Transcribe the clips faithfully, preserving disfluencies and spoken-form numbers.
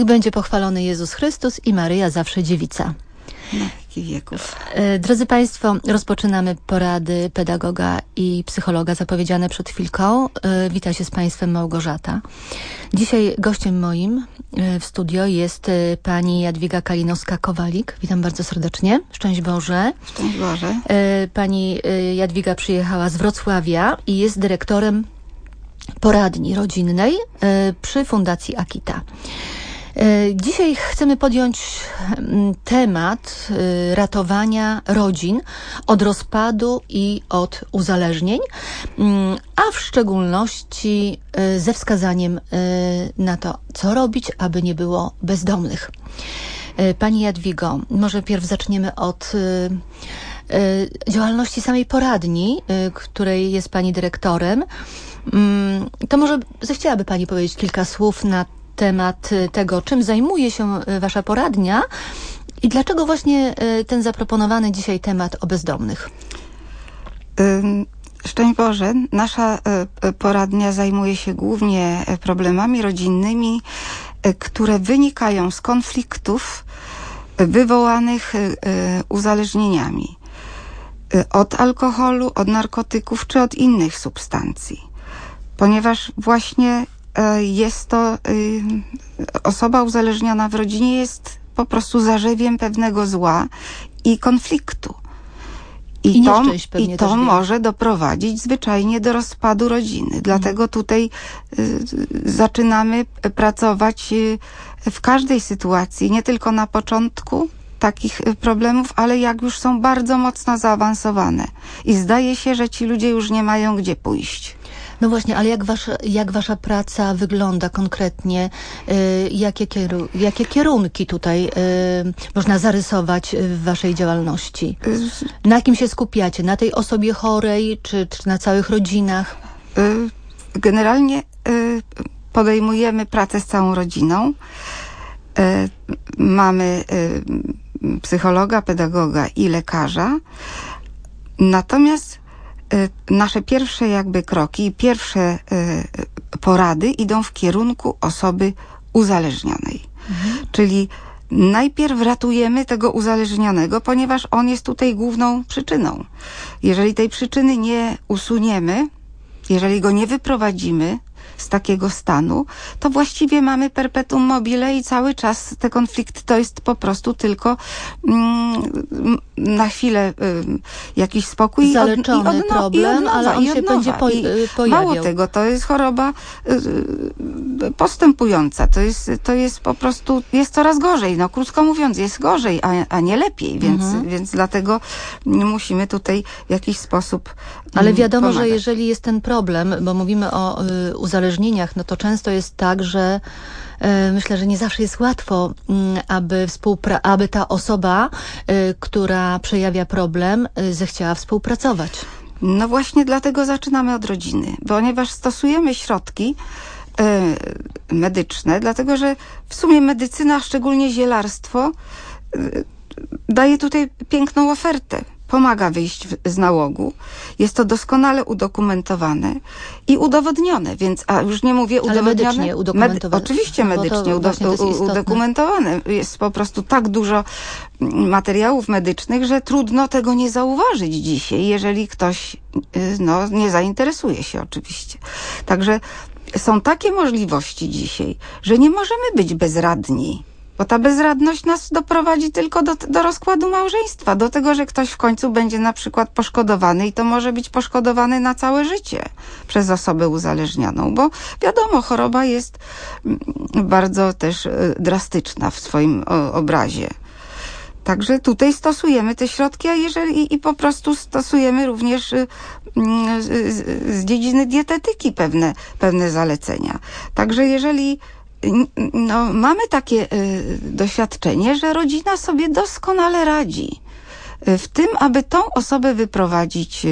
Niech będzie pochwalony Jezus Chrystus i Maryja zawsze dziewica. Na wieki wieków. Drodzy Państwo, rozpoczynamy porady pedagoga i psychologa zapowiedziane przed chwilką. Wita się z Państwem Małgorzata. Dzisiaj gościem moim w studio jest pani Jadwiga Kalinowska-Kowalik. Witam bardzo serdecznie. Szczęść Boże. Szczęść Boże. Pani Jadwiga przyjechała z Wrocławia i jest dyrektorem poradni rodzinnej przy Fundacji Akita. Dzisiaj chcemy podjąć temat ratowania rodzin od rozpadu i od uzależnień, a w szczególności ze wskazaniem na to, co robić, aby nie było bezdomnych. Pani Jadwigo, może pierw zaczniemy od działalności samej poradni, której jest Pani dyrektorem. To może zechciałaby Pani powiedzieć kilka słów na temat tego, czym zajmuje się Wasza poradnia i dlaczego właśnie ten zaproponowany dzisiaj temat o bezdomnych? Szczęść Boże. Nasza poradnia zajmuje się głównie problemami rodzinnymi, które wynikają z konfliktów wywołanych uzależnieniami od alkoholu, od narkotyków czy od innych substancji. Ponieważ właśnie jest to, osoba uzależniona w rodzinie jest po prostu zarzewiem pewnego zła i konfliktu. I, I to, i to może doprowadzić zwyczajnie do rozpadu rodziny. Dlatego tutaj y, zaczynamy pracować y, w każdej sytuacji, nie tylko na początku takich problemów, ale jak już są bardzo mocno zaawansowane. I zdaje się, że ci ludzie już nie mają gdzie pójść. No właśnie, ale jak wasza, jak wasza praca wygląda konkretnie? Yy, jakie, kieru, jakie kierunki tutaj yy, można zarysować w waszej działalności? Na kim się skupiacie? Na tej osobie chorej, czy, czy na całych rodzinach? Yy, generalnie yy, podejmujemy pracę z całą rodziną. Yy, mamy yy, psychologa, pedagoga i lekarza. Natomiast nasze pierwsze jakby kroki, pierwsze y, porady idą w kierunku osoby uzależnionej. Mhm. Czyli najpierw ratujemy tego uzależnionego, ponieważ on jest tutaj główną przyczyną. Jeżeli tej przyczyny nie usuniemy, jeżeli go nie wyprowadzimy z takiego stanu, to właściwie mamy perpetuum mobile i cały czas te konflikty to jest po prostu tylko mm, na chwilę y, jakiś spokój. Zaleczony i od, i od, problem, i od nowa, ale on i od się nowa. będzie po, I pojawiał. Mało tego, to jest choroba y, postępująca. To jest, to jest po prostu, jest coraz gorzej. No krótko mówiąc, jest gorzej, a, a nie lepiej. Więc, mhm. więc dlatego musimy tutaj w jakiś sposób Ale wiadomo, pomagać. że jeżeli jest ten problem, bo mówimy o y, uzależnieniach, no to często jest tak, że y, myślę, że nie zawsze jest łatwo, y, aby, współpra- aby ta osoba, y, która przejawia problem, y, zechciała współpracować. No właśnie dlatego zaczynamy od rodziny, ponieważ stosujemy środki y, medyczne, dlatego że w sumie medycyna, szczególnie zielarstwo, y, daje tutaj piękną ofertę. Pomaga wyjść z nałogu. Jest to doskonale udokumentowane i udowodnione, więc, a już nie mówię udowodnione. Ale medycznie udokumentowane. Med, oczywiście medycznie udo, jest udokumentowane. Jest po prostu tak dużo materiałów medycznych, że trudno tego nie zauważyć dzisiaj, jeżeli ktoś no, nie zainteresuje się oczywiście. Także są takie możliwości dzisiaj, że nie możemy być bezradni. Bo ta bezradność nas doprowadzi tylko do, do rozkładu małżeństwa, do tego, że ktoś w końcu będzie na przykład poszkodowany i to może być poszkodowany na całe życie przez osobę uzależnioną, bo wiadomo, choroba jest bardzo też drastyczna w swoim obrazie. Także tutaj stosujemy te środki, a jeżeli i po prostu stosujemy również z, z dziedziny dietetyki pewne, pewne zalecenia. Także jeżeli no, mamy takie y, doświadczenie, że rodzina sobie doskonale radzi w tym, aby tą osobę wyprowadzić y,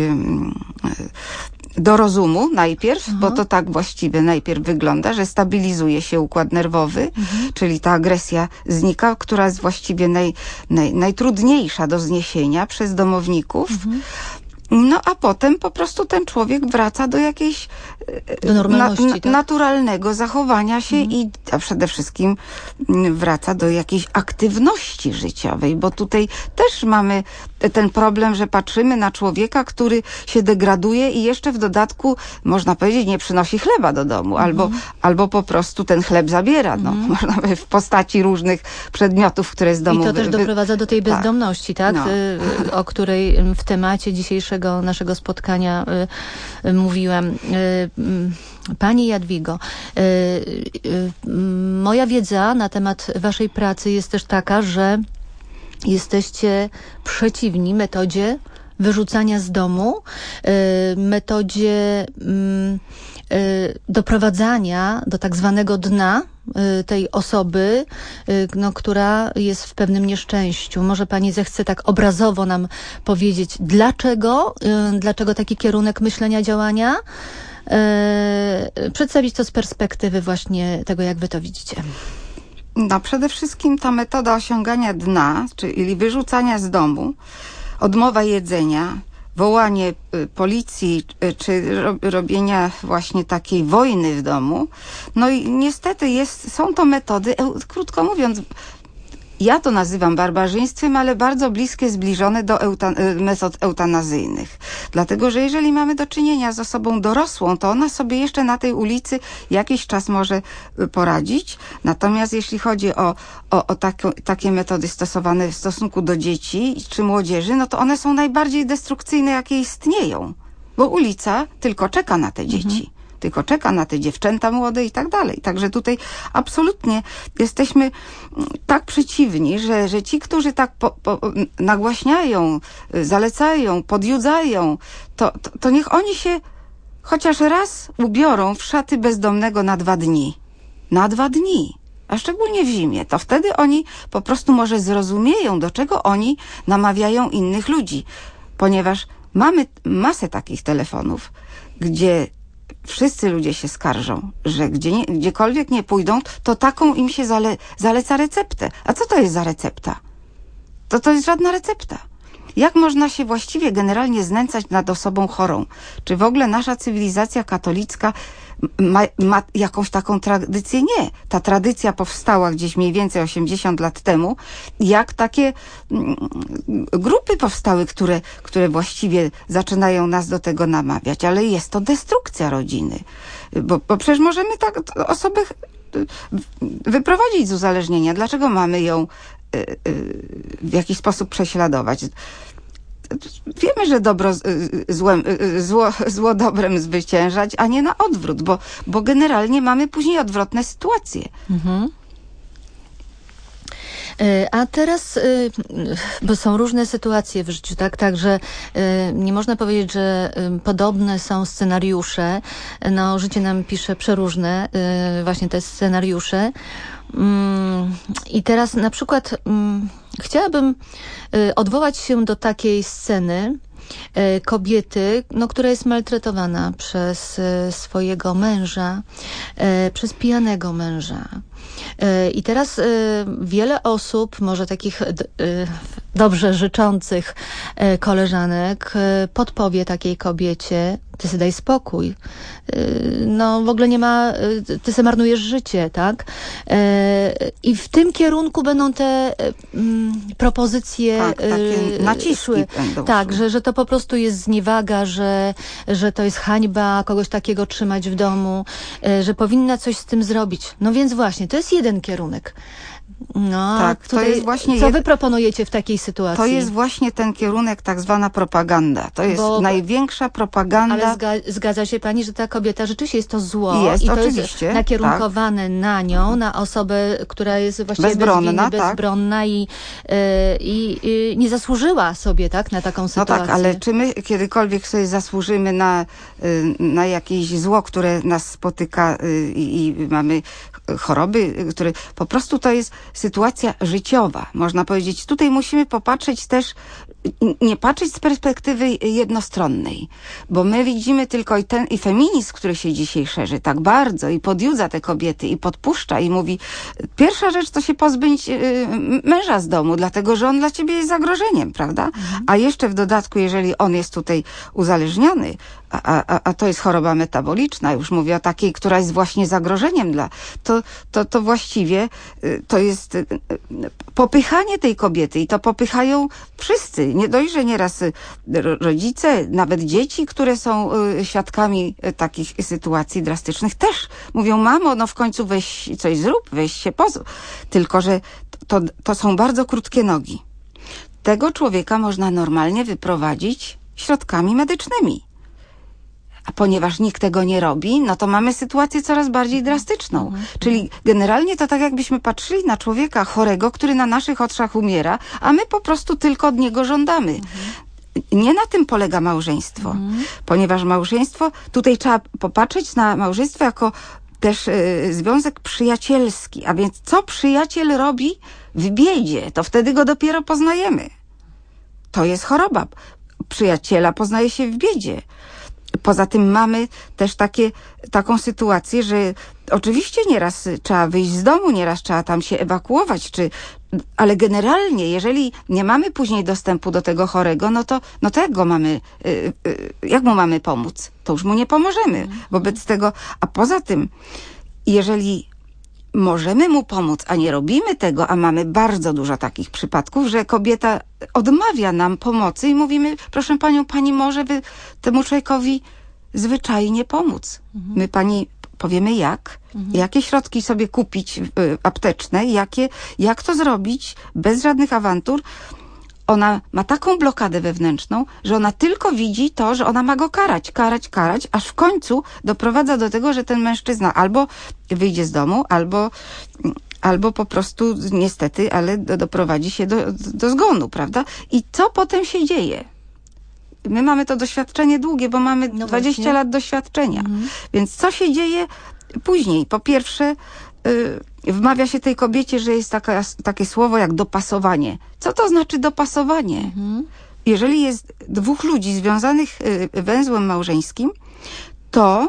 y, do rozumu najpierw, Aha. bo to tak właściwie najpierw wygląda, że stabilizuje się układ nerwowy, mhm. czyli ta agresja znika, która jest właściwie naj, naj, najtrudniejsza do zniesienia przez domowników. Mhm. No a potem po prostu ten człowiek wraca do jakiejś do normalności, na, tak? naturalnego zachowania się mhm. i a przede wszystkim wraca do jakiejś aktywności życiowej, bo tutaj też mamy ten problem, że patrzymy na człowieka, który się degraduje i jeszcze w dodatku, można powiedzieć, nie przynosi chleba do domu, mhm. albo, albo po prostu ten chleb zabiera, no, mhm. można powiedzieć, w postaci różnych przedmiotów, które z domu... I to też wy... doprowadza do tej bezdomności, tak? tak? No. O której w temacie dzisiejszego naszego spotkania y, mówiłam. Y, y, Pani Jadwigo, y, y, moja wiedza na temat waszej pracy jest też taka, że jesteście przeciwni metodzie wyrzucania z domu, y, metodzie y, y, doprowadzania do tak zwanego dna y, tej osoby, y, no, która jest w pewnym nieszczęściu. Może pani zechce tak obrazowo nam powiedzieć, dlaczego, y, dlaczego taki kierunek myślenia, działania? Y, przedstawić to z perspektywy właśnie tego, jak wy to widzicie. No, przede wszystkim ta metoda osiągania dna, czyli wyrzucania z domu, odmowa jedzenia, wołanie policji, czy robienia właśnie takiej wojny w domu. No i niestety jest, są to metody, krótko mówiąc, ja to nazywam barbarzyństwem, ale bardzo bliskie, zbliżone do eutan- metod eutanazyjnych. Dlatego, że jeżeli mamy do czynienia z osobą dorosłą, to ona sobie jeszcze na tej ulicy jakiś czas może poradzić. Natomiast jeśli chodzi o, o, o takie, takie metody stosowane w stosunku do dzieci czy młodzieży, no to one są najbardziej destrukcyjne, jakie istnieją. Bo ulica tylko czeka na te dzieci. Mhm. Tylko czeka na te dziewczęta młode i tak dalej. Także tutaj absolutnie jesteśmy tak przeciwni, że, że ci, którzy tak po, po, nagłaśniają, zalecają, podjudzają, to, to, to niech oni się chociaż raz ubiorą w szaty bezdomnego na dwa dni. Na dwa dni. A szczególnie w zimie. To wtedy oni po prostu może zrozumieją, do czego oni namawiają innych ludzi. Ponieważ mamy masę takich telefonów, gdzie wszyscy ludzie się skarżą, że gdzie nie, gdziekolwiek nie pójdą, to taką im się zale, zaleca receptę. A co to jest za recepta? To to jest żadna recepta. Jak można się właściwie generalnie znęcać nad osobą chorą? Czy w ogóle nasza cywilizacja katolicka ma, ma jakąś taką tradycję? Nie. Ta tradycja powstała gdzieś mniej więcej osiemdziesiąt lat temu, jak takie mm, grupy powstały, które, które właściwie zaczynają nas do tego namawiać. Ale jest to destrukcja rodziny. Bo, bo przecież możemy tak osobę wyprowadzić z uzależnienia. Dlaczego mamy ją w jakiś sposób prześladować? Wiemy, że dobro złem, zło, zło dobrem zwyciężać, a nie na odwrót, bo, bo generalnie mamy później odwrotne sytuacje. Mhm. A teraz, bo są różne sytuacje w życiu, tak, także nie można powiedzieć, że podobne są scenariusze. No, życie nam pisze przeróżne właśnie te scenariusze. I teraz na przykład chciałabym odwołać się do takiej sceny kobiety, no, która jest maltretowana przez swojego męża, przez pijanego męża. I teraz wiele osób, może takich dobrze życzących koleżanek, podpowie takiej kobiecie: ty sobie daj spokój. No w ogóle nie ma, ty se marnujesz życie, tak? I w tym kierunku będą te propozycje tak, takie naciski szły. Będą tak, szły. że, że to po prostu jest zniewaga, że, że to jest hańba kogoś takiego trzymać w domu, że powinna coś z tym zrobić. No więc właśnie, to jest jeden kierunek. No, tak, tutaj, to jest właśnie co jed... wy proponujecie w takiej sytuacji? To jest właśnie ten kierunek, tak zwana propaganda. To jest Bo... największa propaganda. Ale zga zgadza się pani, że ta kobieta rzeczywiście jest to zło jest, i to oczywiście, jest nakierunkowane tak. na nią, na osobę, która jest właściwie bezbronna, bez winy, bezbronna tak. i, yy, i, i nie zasłużyła sobie tak na taką sytuację. No tak, ale czy my kiedykolwiek sobie zasłużymy na, na jakieś zło, które nas spotyka i, i mamy choroby, które po prostu to jest sytuacja życiowa, można powiedzieć. Tutaj musimy popatrzeć też, nie patrzeć z perspektywy jednostronnej, bo my widzimy tylko i ten, i feminizm, który się dzisiaj szerzy tak bardzo i podjudza te kobiety i podpuszcza i mówi, pierwsza rzecz to się pozbyć y, męża z domu, dlatego, że on dla ciebie jest zagrożeniem, prawda? Mhm. A jeszcze w dodatku, jeżeli on jest tutaj uzależniony, a, a, a to jest choroba metaboliczna, już mówię o takiej, która jest właśnie zagrożeniem dla, to, to, to właściwie y, to jest y, popychanie tej kobiety i to popychają wszyscy. Nie dość, że nieraz rodzice, nawet dzieci, które są świadkami takich sytuacji drastycznych, też mówią, mamo, no w końcu weź coś zrób, weź się pozwól. Tylko, że to, to są bardzo krótkie nogi. Tego człowieka można normalnie wyprowadzić środkami medycznymi. A ponieważ nikt tego nie robi, no to mamy sytuację coraz bardziej drastyczną. Mhm. Czyli generalnie to tak jakbyśmy patrzyli na człowieka chorego, który na naszych oczach umiera, a my po prostu tylko od niego żądamy. Mhm. Nie na tym polega małżeństwo. Mhm. Ponieważ małżeństwo, tutaj trzeba popatrzeć na małżeństwo jako też y, związek przyjacielski. A więc co przyjaciel robi w biedzie, to wtedy go dopiero poznajemy. To jest choroba. Przyjaciela poznaje się w biedzie. Poza tym mamy też takie, taką sytuację, że oczywiście nieraz trzeba wyjść z domu, nieraz trzeba tam się ewakuować, czy, ale generalnie, jeżeli nie mamy później dostępu do tego chorego, no to, no to jak go mamy, jak mu mamy pomóc? To już mu nie pomożemy. Wobec tego, a poza tym, jeżeli możemy mu pomóc, a nie robimy tego, a mamy bardzo dużo takich przypadków, że kobieta odmawia nam pomocy i mówimy, proszę panią, pani może wy temu człowiekowi zwyczajnie pomóc. Mhm. My pani powiemy jak, mhm. jakie środki sobie kupić y, apteczne, jakie, jak to zrobić bez żadnych awantur. Ona ma taką blokadę wewnętrzną, że ona tylko widzi to, że ona ma go karać, karać, karać, aż w końcu doprowadza do tego, że ten mężczyzna albo wyjdzie z domu, albo, albo po prostu niestety, ale do, doprowadzi się do, do zgonu, prawda? I co potem się dzieje? My mamy to doświadczenie długie, bo mamy no dwadzieścia właśnie. Lat doświadczenia. Mhm. Więc co się dzieje później? Po pierwsze, yy, wmawia się tej kobiecie, że jest taka, takie słowo jak dopasowanie. Co to znaczy dopasowanie? Mhm. Jeżeli jest dwóch ludzi związanych yy, węzłem małżeńskim, to,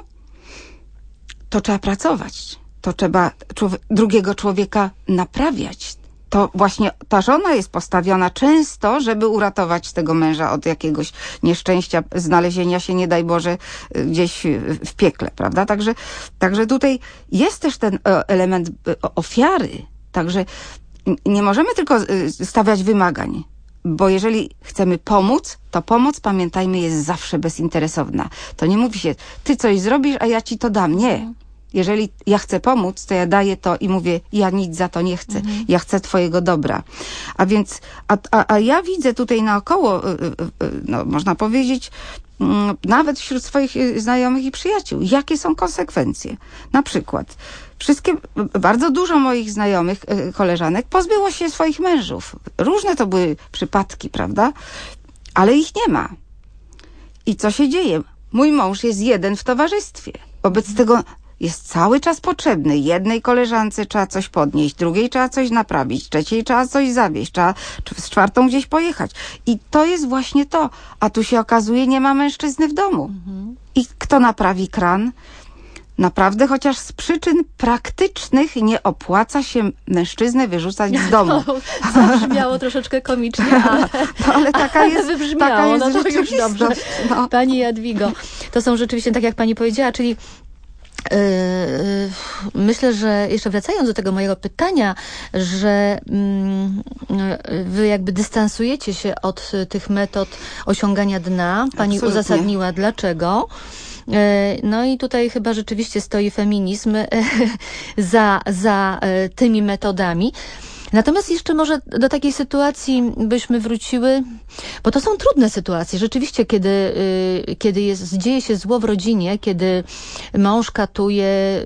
to trzeba pracować. To trzeba człowie- drugiego człowieka naprawiać. To właśnie ta żona jest postawiona często, żeby uratować tego męża od jakiegoś nieszczęścia, znalezienia się, nie daj Boże, gdzieś w piekle, prawda? Także, także tutaj jest też ten element ofiary. Także nie możemy tylko stawiać wymagań, bo jeżeli chcemy pomóc, to pomoc, pamiętajmy, jest zawsze bezinteresowna. To nie mówi się, ty coś zrobisz, a ja ci to dam. Nie. Jeżeli ja chcę pomóc, to ja daję to i mówię, ja nic za to nie chcę. Mhm. Ja chcę twojego dobra. A więc, a, a, a ja widzę tutaj naokoło, no, można powiedzieć, nawet wśród swoich znajomych i przyjaciół, jakie są konsekwencje. Na przykład, wszystkie, bardzo dużo moich znajomych, koleżanek pozbyło się swoich mężów. Różne to były przypadki, prawda? Ale ich nie ma. I co się dzieje? Mój mąż jest jeden w towarzystwie. Wobec mhm. tego jest cały czas potrzebny. Jednej koleżance trzeba coś podnieść, drugiej trzeba coś naprawić, trzeciej trzeba coś zawieźć, trzeba z czwartą gdzieś pojechać. I to jest właśnie to. A tu się okazuje, nie ma mężczyzny w domu. Mhm. I kto naprawi kran? Naprawdę, chociaż z przyczyn praktycznych nie opłaca się mężczyznę wyrzucać z domu. To zabrzmiało troszeczkę komicznie, ale, no, ale taka jest, ale wybrzmiało. Taka jest no to już dobrze. No. Pani Jadwigo, to są rzeczywiście, tak jak pani powiedziała, czyli myślę, że jeszcze wracając do tego mojego pytania, że wy jakby dystansujecie się od tych metod osiągania dna. Pani Absolutnie. Uzasadniła dlaczego. No i tutaj chyba rzeczywiście stoi feminizm za, za tymi metodami. Natomiast jeszcze może do takiej sytuacji byśmy wróciły, bo to są trudne sytuacje. Rzeczywiście, kiedy, kiedy jest, dzieje się zło w rodzinie, kiedy mąż katuje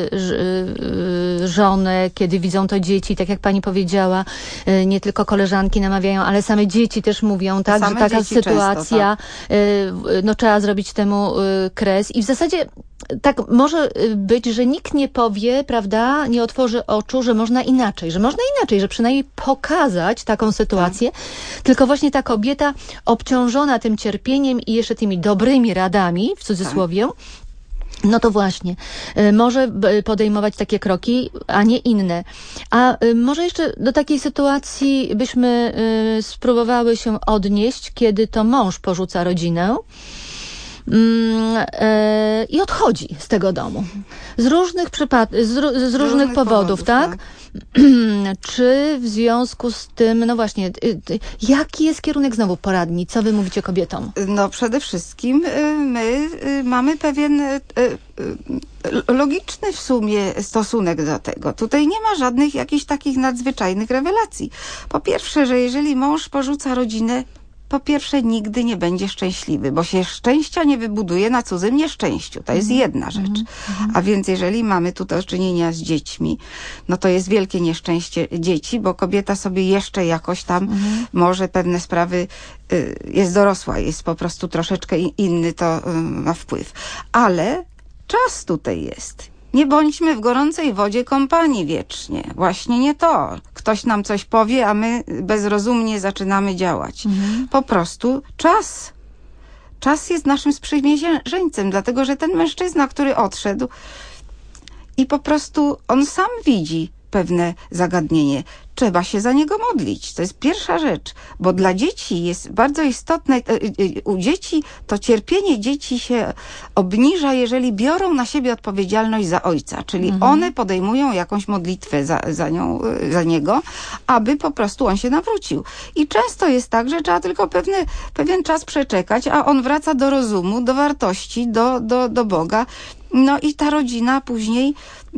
żonę, kiedy widzą to dzieci, tak jak pani powiedziała, nie tylko koleżanki namawiają, ale same dzieci też mówią, tak, że taka sytuacja, często, tak. no trzeba zrobić temu kres. I w zasadzie tak może być, że nikt nie powie, prawda, nie otworzy oczu, że można inaczej, że można inaczej, że przynajmniej pokazać taką sytuację, tak. Tylko właśnie ta kobieta obciążona tym cierpieniem i jeszcze tymi dobrymi radami, w cudzysłowie, tak. No to właśnie, może podejmować takie kroki, a nie inne. A może jeszcze do takiej sytuacji byśmy spróbowały się odnieść, kiedy to mąż porzuca rodzinę i odchodzi z tego domu. Z różnych przypadków, z, z, z różnych, różnych powodów, powodów, tak? tak? Czy w związku z tym, no właśnie, jaki jest kierunek znowu poradni? Co wy mówicie kobietom? No przede wszystkim my mamy pewien logiczny w sumie stosunek do tego. Tutaj nie ma żadnych jakichś takich nadzwyczajnych rewelacji. Po pierwsze, że jeżeli mąż porzuca rodzinę, po pierwsze nigdy nie będzie szczęśliwy, bo się szczęścia nie wybuduje na cudzym nieszczęściu. To jest jedna rzecz. Mm-hmm. A więc jeżeli mamy tu do czynienia z dziećmi, no to jest wielkie nieszczęście dzieci, bo kobieta sobie jeszcze jakoś tam mm-hmm. może pewne sprawy, y, jest dorosła, jest po prostu troszeczkę inny to y, ma wpływ. Ale czas tutaj jest. Nie bądźmy w gorącej wodzie kąpani wiecznie. Właśnie nie to. Ktoś nam coś powie, a my bezrozumnie zaczynamy działać. Mhm. Po prostu czas. Czas jest naszym sprzymierzeńcem, dlatego że ten mężczyzna, który odszedł i po prostu on sam widzi pewne zagadnienie. Trzeba się za niego modlić. To jest pierwsza rzecz, bo dla dzieci jest bardzo istotne, u dzieci to cierpienie dzieci się obniża, jeżeli biorą na siebie odpowiedzialność za ojca, czyli mhm. one podejmują jakąś modlitwę za, za nią, za niego, aby po prostu on się nawrócił. I często jest tak, że trzeba tylko pewny, pewien czas przeczekać, a on wraca do rozumu, do wartości, do, do, do Boga. No i ta rodzina później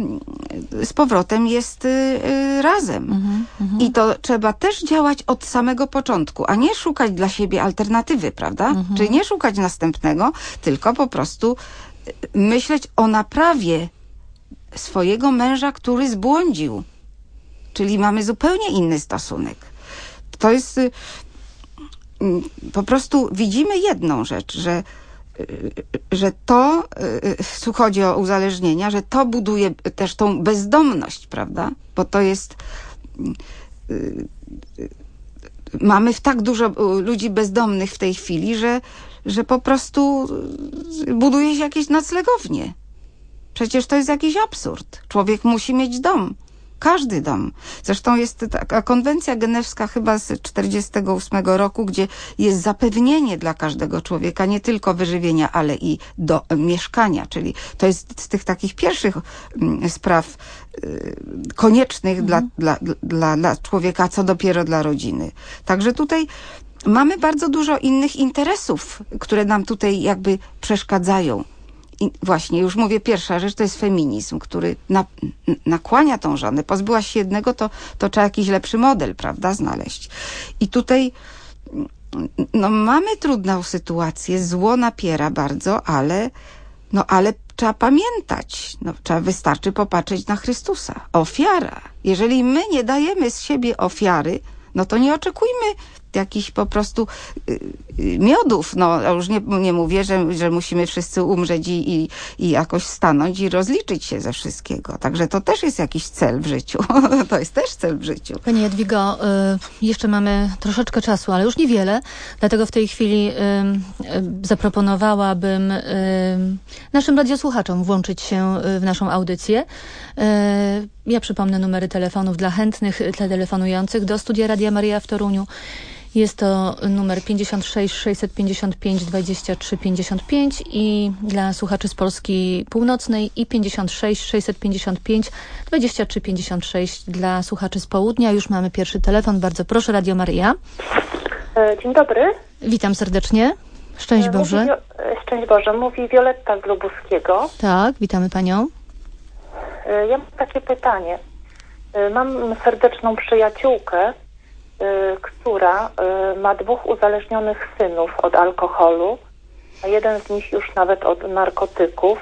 z powrotem jest y, razem. Mm-hmm. I to trzeba też działać od samego początku, a nie szukać dla siebie alternatywy, prawda? Mm-hmm. Czyli nie szukać następnego, tylko po prostu myśleć o naprawie swojego męża, który zbłądził. Czyli mamy zupełnie inny stosunek. To jest y, y, po prostu widzimy jedną rzecz, że że to, tu chodzi o uzależnienia, że to buduje też tą bezdomność, prawda? Bo to jest, mamy w tak dużo ludzi bezdomnych w tej chwili, że, że po prostu buduje się jakieś noclegownie. Przecież to jest jakiś absurd. Człowiek musi mieć dom. Każdy dom. Zresztą jest taka konwencja genewska chyba z czterdziestego ósmego roku, gdzie jest zapewnienie dla każdego człowieka nie tylko wyżywienia, ale i do mieszkania. Czyli to jest z tych takich pierwszych spraw y, koniecznych mhm. dla, dla, dla, dla człowieka, co dopiero dla rodziny. Także tutaj mamy bardzo dużo innych interesów, które nam tutaj jakby przeszkadzają. I właśnie, już mówię, pierwsza rzecz to jest feminizm, który na, nakłania tą żonę. Pozbyłaś się jednego, to, to trzeba jakiś lepszy model, prawda, znaleźć. I tutaj no, mamy trudną sytuację, zło napiera bardzo, ale, no, ale trzeba pamiętać, no, trzeba, wystarczy popatrzeć na Chrystusa. Ofiara. Jeżeli my nie dajemy z siebie ofiary, no to nie oczekujmy jakichś po prostu y, y, miodów. No, już nie, nie mówię, że, że musimy wszyscy umrzeć i, i, i jakoś stanąć i rozliczyć się ze wszystkiego. Także to też jest jakiś cel w życiu. To jest też cel w życiu. Pani Jadwigo, y, jeszcze mamy troszeczkę czasu, ale już niewiele. Dlatego w tej chwili y, y, zaproponowałabym y, naszym radiosłuchaczom włączyć się w naszą audycję. Y, ja przypomnę numery telefonów dla chętnych telefonujących do Studia Radia Maryja w Toruniu. Jest to numer pięćdziesiąt sześć sześćset pięćdziesiąt pięć dwadzieścia trzy pięćdziesiąt pięć i dla słuchaczy z Polski Północnej i pięćdziesiąt sześć sześćset pięćdziesiąt pięć dwadzieścia trzy pięćdziesiąt sześć dla słuchaczy z Południa. Już mamy pierwszy telefon. Bardzo proszę, Radio Maryja. Dzień dobry. Witam serdecznie. Szczęść Boże. Mówi, szczęść Boże. Mówi Wioletta z Lubuskiego. Tak, witamy Panią. Ja mam takie pytanie. Mam serdeczną przyjaciółkę, która ma dwóch uzależnionych synów od alkoholu, a jeden z nich już nawet od narkotyków.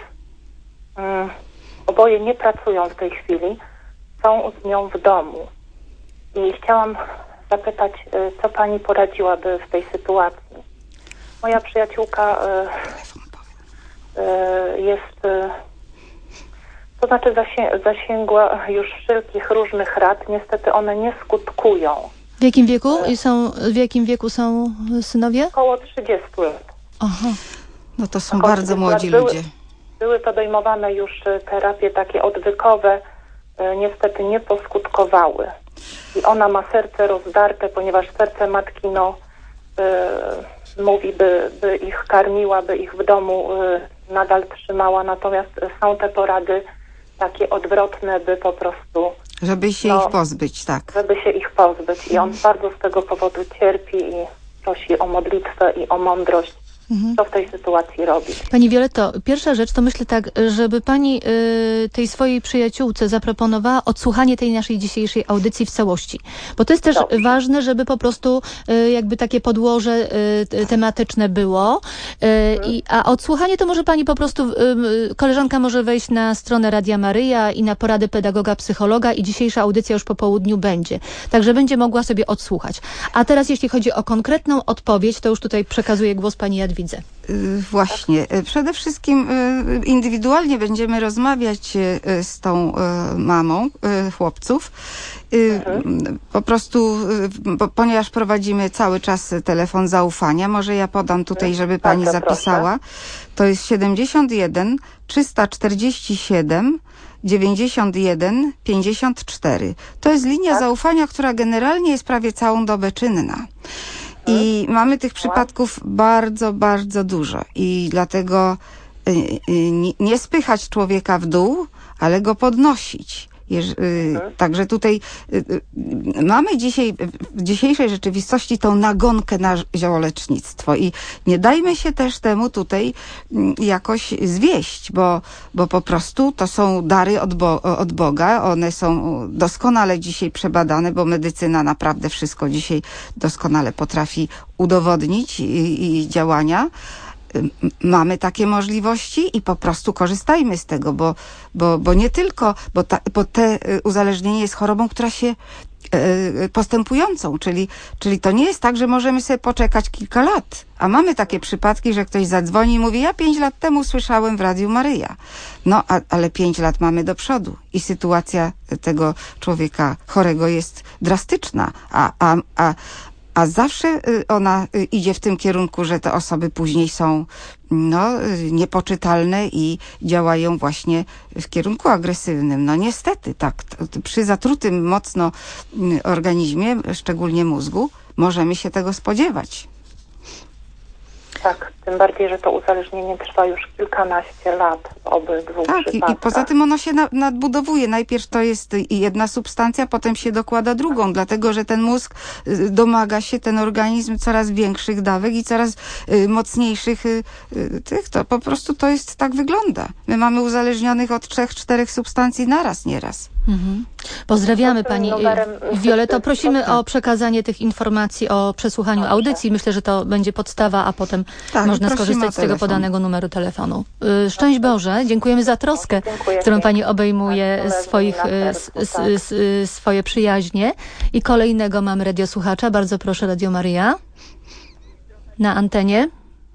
Oboje nie pracują w tej chwili, są z nią w domu. I chciałam zapytać, co Pani poradziłaby w tej sytuacji. Moja przyjaciółka jest, to znaczy zasię- zasięgła już wszelkich różnych rad. Niestety one nie skutkują. W jakim wieku I są, w jakim wieku są synowie? Około trzydziestu lat. Aha. No to są Około bardzo trzydziestu młodzi lat. ludzie. Były, były podejmowane już terapie takie odwykowe, niestety nie poskutkowały. I ona ma serce rozdarte, ponieważ serce matki, no, y, mówi, by, by ich karmiła, by ich w domu y, nadal trzymała. Natomiast są te porady takie odwrotne, by po prostu... Żeby się no, ich pozbyć, tak. Żeby się ich pozbyć. I on bardzo z tego powodu cierpi i prosi o modlitwę i o mądrość, mhm. co w tej sytuacji robić. Pani Violetto, pierwsza rzecz to myślę tak, żeby pani y, tej swojej przyjaciółce zaproponowała odsłuchanie tej naszej dzisiejszej audycji w całości. Bo to jest też Dobrze. ważne, żeby po prostu y, jakby takie podłoże y, tematyczne było. Y, mhm. i, a odsłuchanie to może pani po prostu, y, koleżanka może wejść na stronę Radia Maryja i na porady pedagoga, psychologa i dzisiejsza audycja już po południu będzie. Także będzie mogła sobie odsłuchać. A teraz jeśli chodzi o konkretną odpowiedź, to już tutaj przekazuję głos pani Jadwidze. Właśnie. Przede wszystkim indywidualnie będziemy rozmawiać z tą mamą chłopców. Mhm. Po prostu, ponieważ prowadzimy cały czas telefon zaufania, może ja podam tutaj, żeby pani Bardzo zapisała. Proszę. To jest siedemdziesiąt jeden trzysta czterdzieści siedem dziewięćdziesiąt jeden pięćdziesiąt cztery. To jest linia tak? zaufania, która generalnie jest prawie całą dobę czynna. I mamy tych przypadków bardzo, bardzo dużo i dlatego nie spychać człowieka w dół, ale go podnosić. Także tutaj mamy dzisiaj, w dzisiejszej rzeczywistości tą nagonkę na ziołolecznictwo i nie dajmy się też temu tutaj jakoś zwieść, bo, bo po prostu to są dary od, Bo- od Boga, one są doskonale dzisiaj przebadane, bo medycyna naprawdę wszystko dzisiaj doskonale potrafi udowodnić i, i działania. Mamy takie możliwości i po prostu korzystajmy z tego, bo, bo, bo nie tylko, bo, ta, bo te uzależnienie jest chorobą, która się e, postępującą, czyli, czyli to nie jest tak, że możemy sobie poczekać kilka lat, a mamy takie przypadki, że ktoś zadzwoni i mówi, ja pięć lat temu słyszałem w Radiu Maryja. No, a, ale pięć lat mamy do przodu i sytuacja tego człowieka chorego jest drastyczna, a, a, a A zawsze ona idzie w tym kierunku, że te osoby później są no, niepoczytalne i działają właśnie w kierunku agresywnym. No niestety, tak. Przy zatrutym mocno organizmie, szczególnie mózgu, możemy się tego spodziewać. Tak, tym bardziej, że to uzależnienie trwa już kilkanaście lat w obydwu Tak, przypadkach. i, i poza tym ono się na, nadbudowuje. Najpierw to jest jedna substancja, potem się dokłada drugą, dlatego że ten mózg domaga się, ten organizm coraz większych dawek i coraz y, mocniejszych y, y, tych. To po prostu to jest, tak wygląda. My mamy uzależnionych od trzech, czterech substancji naraz nieraz. Mhm. Pozdrawiamy pani Violetto. Prosimy o przekazanie tych informacji o przesłuchaniu Dobrze. audycji. Myślę, że to będzie podstawa, a potem tak, można skorzystać z tego podanego numeru telefonu. Szczęść Boże. Dziękujemy za troskę, Dziękuję którą pani obejmuje swoich, sercu, s, tak. s, s, swoje przyjaźnie. I kolejnego mamy radiosłuchacza. Bardzo proszę, Radio Maryja. Na antenie.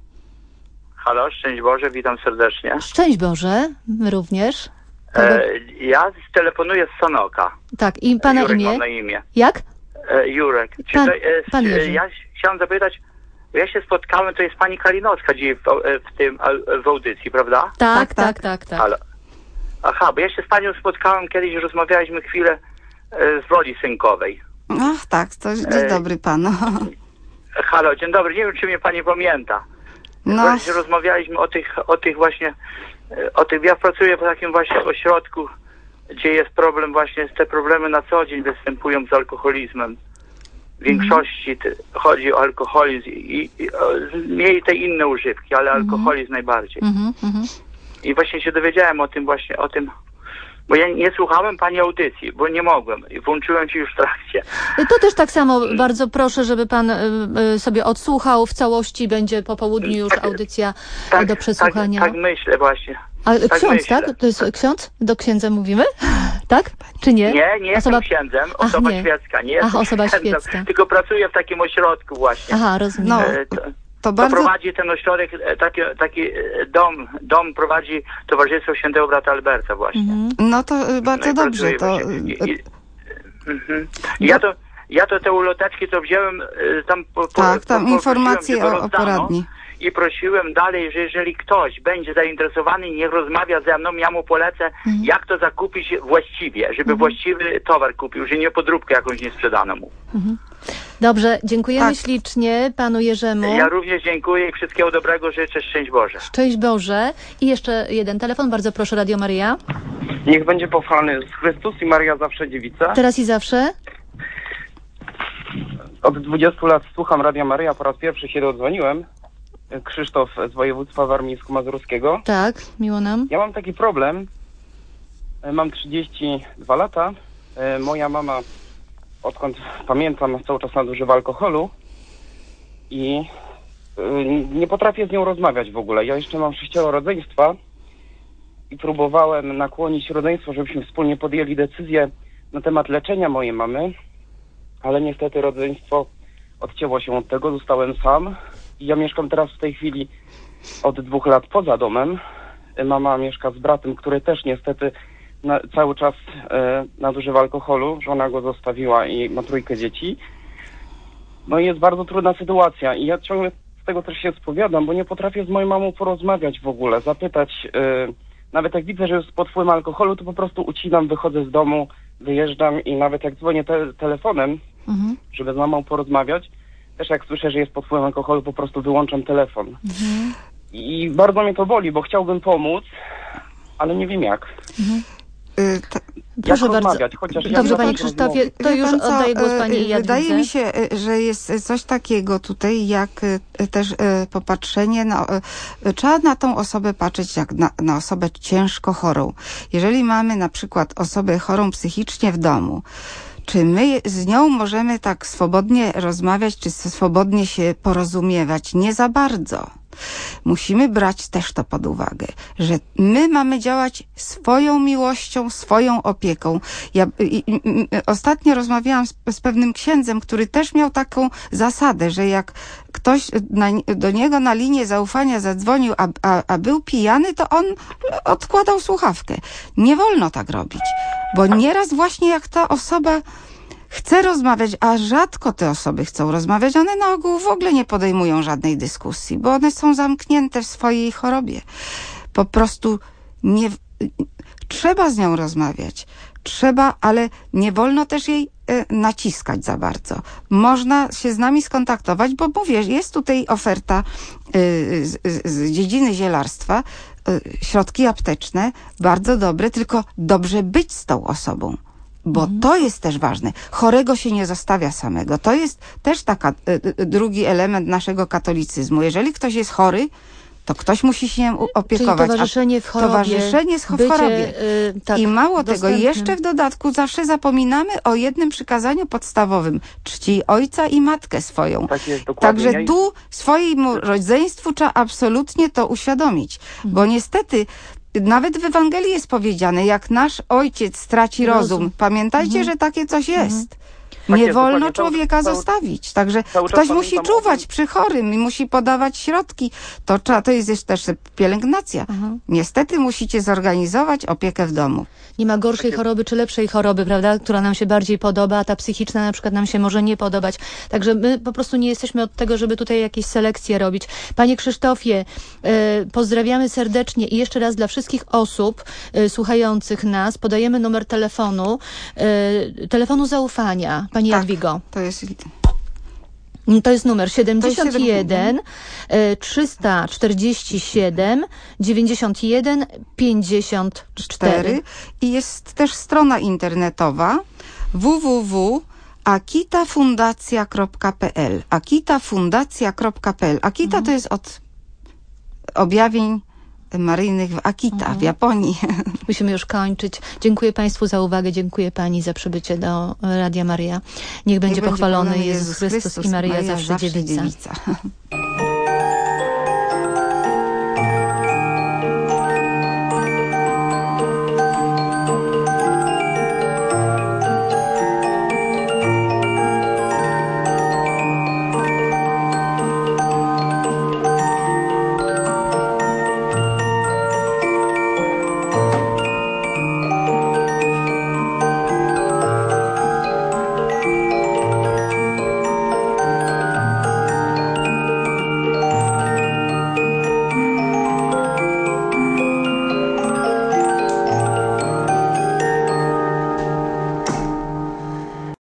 Halo, szczęść Boże, witam serdecznie. Szczęść Boże, my również. E, ja telefonuję z Sanoka. Tak, i pana Jurek imię? Mam na imię. Jak? E, Jurek. Czy pan, to, e, pan e, ja chciałem zapytać, ja się spotkałem, to jest pani Kalinowska dzisiaj w, w tym w audycji, prawda? Tak, tak, tak, tak. tak. Halo. Aha, bo ja się z panią spotkałem kiedyś, rozmawialiśmy chwilę e, z Woli Synkowej. Ach, tak, to dzień dobry panu. E, halo, dzień dobry, nie wiem, czy mnie pani pamięta. No. Rozmawialiśmy o tych, o tych właśnie O tym, ja pracuję w takim właśnie ośrodku, gdzie jest problem właśnie, te problemy na co dzień występują z alkoholizmem. W większości mm. chodzi o alkoholizm i, i o, mniej te inne używki, ale mm. alkoholizm najbardziej. Mm -hmm. I właśnie się dowiedziałem o tym właśnie, o tym, bo ja nie słuchałem pani audycji, bo nie mogłem i włączyłem się już w trakcie. To też tak samo bardzo proszę, żeby pan y, sobie odsłuchał w całości, będzie po południu już tak, audycja tak, do przesłuchania. Tak, tak myślę właśnie. A tak ksiądz, myślę. tak? To jest ksiądz? Do księdza mówimy? Tak? Czy nie? Nie, nie osoba... jestem księdzem, osoba Ach, nie. świecka. Nie Ach, osoba księdzem, świecka. Tylko pracuję w takim ośrodku właśnie. Aha, rozumiem. No. To, to bardzo... prowadzi ten ośrodek, taki, taki dom, dom prowadzi Towarzystwo Świętego Brata Alberta właśnie. Mhm. No to bardzo no dobrze. To... I, i, mhm. ja to ja to te uloteczki to wziąłem tam... Po, tak, tam po, informacje o, o poradni. I prosiłem dalej, że jeżeli ktoś będzie zainteresowany, niech rozmawia ze mną, ja mu polecę, mhm. jak to zakupić właściwie, żeby mhm. właściwy towar kupił, że nie podróbkę jakąś nie sprzedano mu. Mhm. Dobrze, dziękujemy tak. ślicznie panu Jerzemu. Ja również dziękuję i wszystkiego dobrego życzę. Szczęść Boże. Szczęść Boże. I jeszcze jeden telefon, bardzo proszę, Radio Maryja. Niech będzie pochwalony Jezus Chrystus i Maria zawsze dziewica. Teraz i zawsze. Od dwudziestu lat słucham Radia Maryja, po raz pierwszy się dodzwoniłem. Krzysztof z województwa warmińsko-mazurskiego. Tak, miło nam. Ja mam taki problem. Mam trzydzieści dwa lata. Moja mama, odkąd pamiętam, cały czas nadużywa alkoholu i nie potrafię z nią rozmawiać w ogóle. Ja jeszcze mam sześcioro rodzeństwa i próbowałem nakłonić rodzeństwo, żebyśmy wspólnie podjęli decyzję na temat leczenia mojej mamy, ale niestety rodzeństwo odcięło się od tego, zostałem sam. Ja mieszkam teraz w tej chwili od dwóch lat poza domem. Mama mieszka z bratem, który też niestety na, cały czas e, nadużywa alkoholu. Żona go zostawiła i ma trójkę dzieci. No i jest bardzo trudna sytuacja i ja ciągle z tego też się spowiadam, bo nie potrafię z moją mamą porozmawiać w ogóle, zapytać. E, nawet jak widzę, że jest pod wpływem alkoholu, to po prostu ucinam, wychodzę z domu, wyjeżdżam i nawet jak dzwonię te, telefonem, mhm. żeby z mamą porozmawiać, też jak słyszę, że jest pod wpływem alkoholu, po prostu wyłączam telefon. Mhm. I bardzo mnie to boli, bo chciałbym pomóc, ale nie wiem jak. Mhm. Y, to, proszę bardzo. Chociaż Dobrze, ja panie Krzysztofie, to już co, oddaję głos pani Jadwidze. Wydaje mi się, że jest coś takiego tutaj, jak też popatrzenie na... Trzeba na tą osobę patrzeć jak na, na osobę ciężko chorą. Jeżeli mamy na przykład osobę chorą psychicznie w domu, czy my z nią możemy tak swobodnie rozmawiać, czy swobodnie się porozumiewać? Nie za bardzo. Musimy brać też to pod uwagę, że my mamy działać swoją miłością, swoją opieką. Ja i, i, ostatnio rozmawiałam z, z pewnym księdzem, który też miał taką zasadę, że jak ktoś na, do niego na linię zaufania zadzwonił, a, a, a był pijany, to on odkładał słuchawkę. Nie wolno tak robić, bo nieraz właśnie jak ta osoba chce rozmawiać, a rzadko te osoby chcą rozmawiać. One na ogół w ogóle nie podejmują żadnej dyskusji, bo one są zamknięte w swojej chorobie. Po prostu nie... Trzeba z nią rozmawiać. Trzeba, ale nie wolno też jej e, naciskać za bardzo. Można się z nami skontaktować, bo mówię, jest tutaj oferta e, z, z dziedziny zielarstwa, e, środki apteczne, bardzo dobre, tylko dobrze być z tą osobą. Bo mhm. to jest też ważne. Chorego się nie zostawia samego. To jest też taka y, drugi element naszego katolicyzmu. Jeżeli ktoś jest chory, to ktoś musi się nim opiekować. Czyli towarzyszenie w chorobie. Towarzyszenie w bycie, chorobie. Yy, tak, I mało dostępnym. tego, jeszcze w dodatku zawsze zapominamy o jednym przykazaniu podstawowym. Czci ojca i matkę swoją. Tak jest, dokładnie. Także tu swojemu rodzeństwu trzeba absolutnie to uświadomić. Mhm. Bo niestety nawet w Ewangelii jest powiedziane, jak nasz ojciec straci rozum. rozum. Pamiętajcie, mhm. że takie coś jest. Mhm. Tak nie jest, wolno cały, człowieka cały, zostawić. Także cały ktoś musi czuwać przy chorym i musi podawać środki. To, trzeba, to jest też pielęgnacja. Mhm. Niestety musicie zorganizować opiekę w domu. Nie ma gorszej tak choroby czy lepszej choroby, prawda, która nam się bardziej podoba, a ta psychiczna na przykład nam się może nie podobać. Także my po prostu nie jesteśmy od tego, żeby tutaj jakieś selekcje robić. Panie Krzysztofie, e, pozdrawiamy serdecznie i jeszcze raz dla wszystkich osób e, słuchających nas podajemy numer telefonu, e, telefonu zaufania. Pani tak, Jadwigo. To jest... To jest numer siedemdziesiąt jeden trzysta czterdzieści siedem dziewięćdziesiąt jeden pięćdziesiąt cztery i jest też strona internetowa w w w kropka akitafundacja kropka p l akitafundacja kropka p l Akita mhm. to jest od objawień maryjnych w Akita, mhm. w Japonii. Musimy już kończyć. Dziękuję Państwu za uwagę, dziękuję Pani za przybycie do Radia Maryja. Niech będzie, Niech będzie pochwalony Jezus Chrystus, Chrystus i Maryja, Maryja zawsze, zawsze dziewica. dziewica.